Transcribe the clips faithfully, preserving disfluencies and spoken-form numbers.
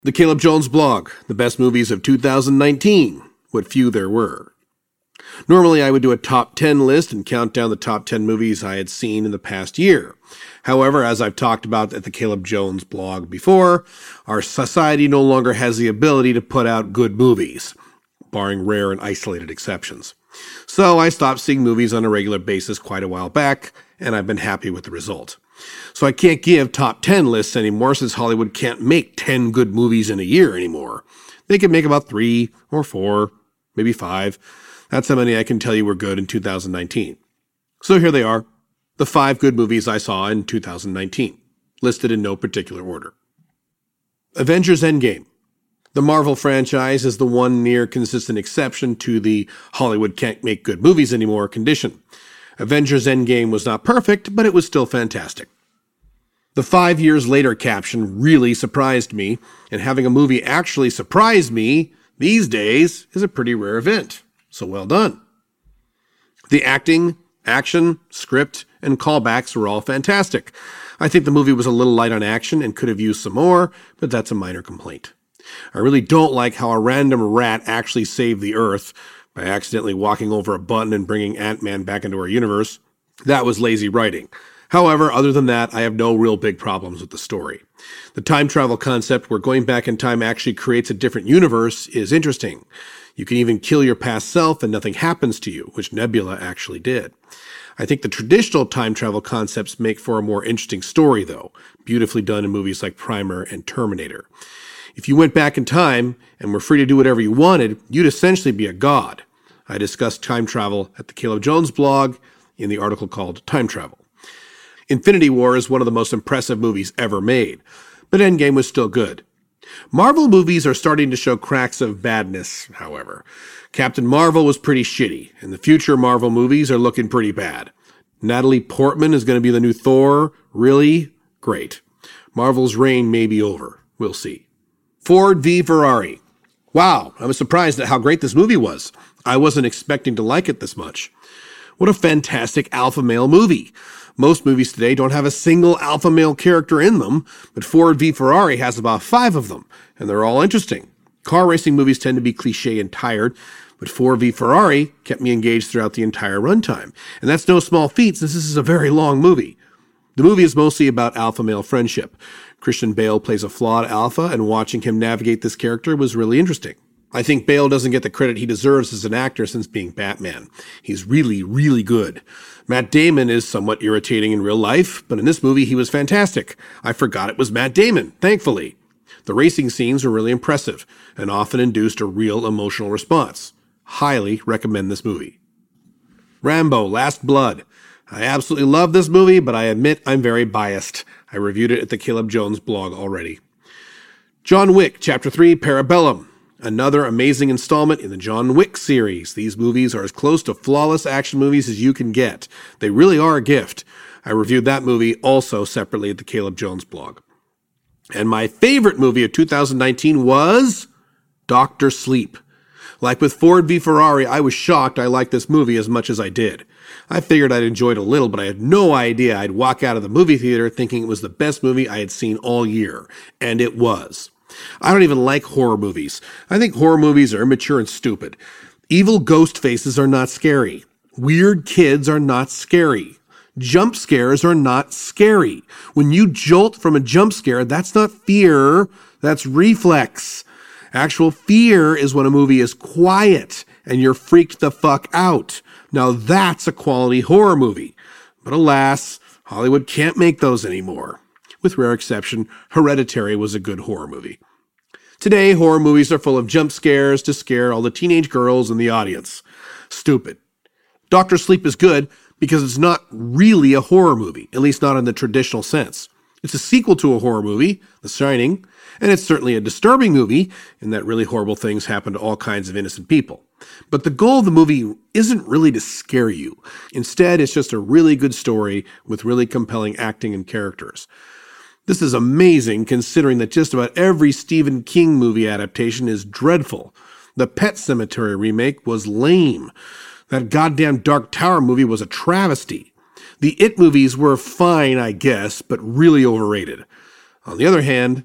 The Caleb Jones Blog, the best movies of two thousand nineteen, what few there were. Normally I would do a top ten list and count down the top ten movies I had seen in the past year. However, as I've talked about at the Caleb Jones Blog before, our society no longer has the ability to put out good movies, barring rare and isolated exceptions. So I stopped seeing movies on a regular basis quite a while back, and I've been happy with the result. So I can't give top ten lists anymore since Hollywood can't make ten good movies in a year anymore. They can make about three or four, maybe five. That's how many I can tell you were good in two thousand nineteen. So here they are, the five good movies I saw in two thousand nineteen, listed in no particular order. Avengers Endgame. The Marvel franchise is the one near consistent exception to the Hollywood can't make good movies anymore condition. Avengers Endgame was not perfect, but it was still fantastic. The five years later caption really surprised me, and having a movie actually surprise me these days is a pretty rare event. So well done. The acting, action, script, and callbacks were all fantastic. I think the movie was a little light on action and could have used some more, but that's a minor complaint. I really don't like how a random rat actually saved the Earth by accidentally walking over a button and bringing Ant-Man back into our universe. That was lazy writing. However, other than that, I have no real big problems with the story. The time travel concept where going back in time actually creates a different universe is interesting. You can even kill your past self and nothing happens to you, which Nebula actually did. I think the traditional time travel concepts make for a more interesting story, though, beautifully done in movies like Primer and Terminator. If you went back in time and were free to do whatever you wanted, you'd essentially be a god. I discussed time travel at the Caleb Jones Blog in the article called Time Travel. Infinity War is one of the most impressive movies ever made, but Endgame was still good. Marvel movies are starting to show cracks of badness, however. Captain Marvel was pretty shitty, and the future Marvel movies are looking pretty bad. Natalie Portman is going to be the new Thor. Really? Great. Marvel's reign may be over. We'll see. Ford v Ferrari. Wow, I was surprised at how great this movie was. I wasn't expecting to like it this much. What a fantastic alpha male movie. Most movies today don't have a single alpha male character in them, but Ford v Ferrari has about five of them, and they're all interesting. Car racing movies tend to be cliche and tired, but Ford v Ferrari kept me engaged throughout the entire runtime. And that's no small feat since this is a very long movie. The movie is mostly about alpha male friendship. Christian Bale plays a flawed alpha, and watching him navigate this character was really interesting. I think Bale doesn't get the credit he deserves as an actor since being Batman. He's really, really good. Matt Damon is somewhat irritating in real life, but in this movie he was fantastic. I forgot it was Matt Damon, thankfully. The racing scenes were really impressive and often induced a real emotional response. Highly recommend this movie. Rambo: Last Blood. I absolutely love this movie, but I admit I'm very biased. I reviewed it at the Caleb Jones Blog already. John Wick, Chapter three, Parabellum. Another amazing installment in the John Wick series. These movies are as close to flawless action movies as you can get. They really are a gift. I reviewed that movie also separately at the Caleb Jones Blog. And my favorite movie of two thousand nineteen was Doctor Sleep. Like with Ford v Ferrari, I was shocked I liked this movie as much as I did. I figured I'd enjoy it a little, but I had no idea I'd walk out of the movie theater thinking it was the best movie I had seen all year. And it was. I don't even like horror movies. I think horror movies are immature and stupid. Evil ghost faces are not scary. Weird kids are not scary. Jump scares are not scary. When you jolt from a jump scare, that's not fear, that's reflex. Actual fear is when a movie is quiet and you're freaked the fuck out. Now that's a quality horror movie. But alas, Hollywood can't make those anymore. With rare exception, Hereditary was a good horror movie. Today, horror movies are full of jump scares to scare all the teenage girls in the audience. Stupid. Doctor Sleep is good because it's not really a horror movie, at least not in the traditional sense. It's a sequel to a horror movie, The Shining, and it's certainly a disturbing movie in that really horrible things happen to all kinds of innocent people. But the goal of the movie isn't really to scare you. Instead, it's just a really good story with really compelling acting and characters. This is amazing considering that just about every Stephen King movie adaptation is dreadful. The Pet Sematary remake was lame. That goddamn Dark Tower movie was a travesty. The It movies were fine, I guess, but really overrated. On the other hand,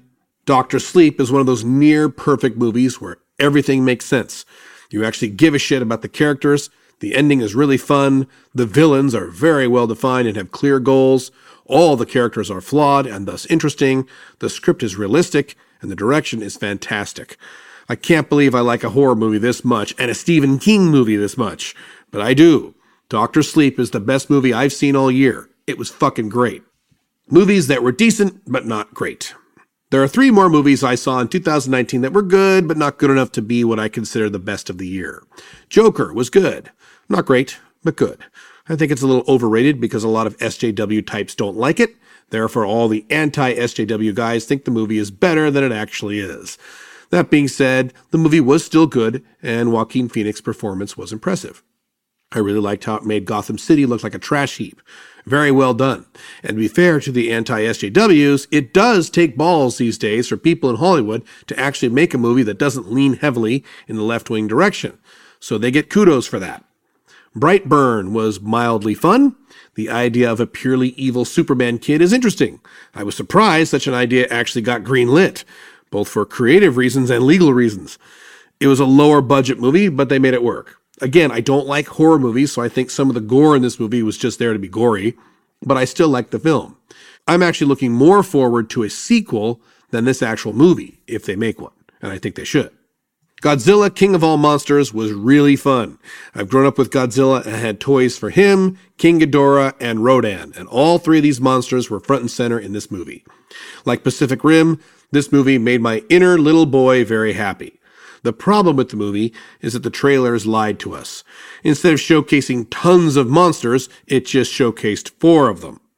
Doctor Sleep is one of those near-perfect movies where everything makes sense. You actually give a shit about the characters, the ending is really fun, the villains are very well defined and have clear goals, all the characters are flawed and thus interesting, the script is realistic, and the direction is fantastic. I can't believe I like a horror movie this much and a Stephen King movie this much, but I do. Doctor Sleep is the best movie I've seen all year. It was fucking great. Movies that were decent, but not great. There are three more movies I saw in two thousand nineteen that were good, but not good enough to be what I consider the best of the year. Joker was good. Not great, but good. I think it's a little overrated because a lot of S J W types don't like it. Therefore, all the anti-S J W guys think the movie is better than it actually is. That being said, the movie was still good, and Joaquin Phoenix's performance was impressive. I really liked how it made Gotham City look like a trash heap. Very well done. And to be fair to the anti-S J Ws, it does take balls these days for people in Hollywood to actually make a movie that doesn't lean heavily in the left-wing direction. So they get kudos for that. Brightburn was mildly fun. The idea of a purely evil Superman kid is interesting. I was surprised such an idea actually got greenlit, both for creative reasons and legal reasons. It was a lower budget movie, but they made it work. Again, I don't like horror movies, so I think some of the gore in this movie was just there to be gory, but I still like the film. I'm actually looking more forward to a sequel than this actual movie, if they make one, and I think they should. Godzilla, King of All Monsters was really fun. I've grown up with Godzilla and had toys for him, King Ghidorah, and Rodan, and all three of these monsters were front and center in this movie. Like Pacific Rim, this movie made my inner little boy very happy. The problem with the movie is that the trailers lied to us. Instead of showcasing tons of monsters, it just showcased four of them.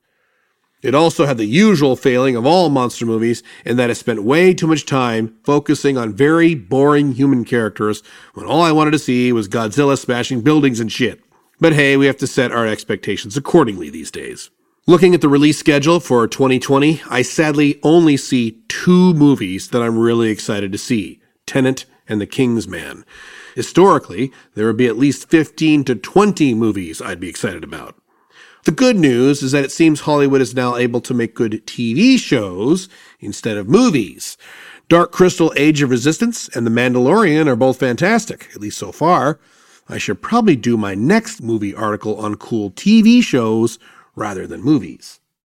It also had the usual failing of all monster movies in that it spent way too much time focusing on very boring human characters when all I wanted to see was Godzilla smashing buildings and shit. But hey, we have to set our expectations accordingly these days. Looking at the release schedule for twenty twenty, I sadly only see two movies that I'm really excited to see: Tenet and The Kingsman. Historically, there would be at least fifteen to twenty movies I'd be excited about. The good news is that it seems Hollywood is now able to make good T V shows instead of movies. Dark Crystal: Age of Resistance and The Mandalorian are both fantastic, at least so far. I should probably do my next movie article on cool T V shows rather than movies.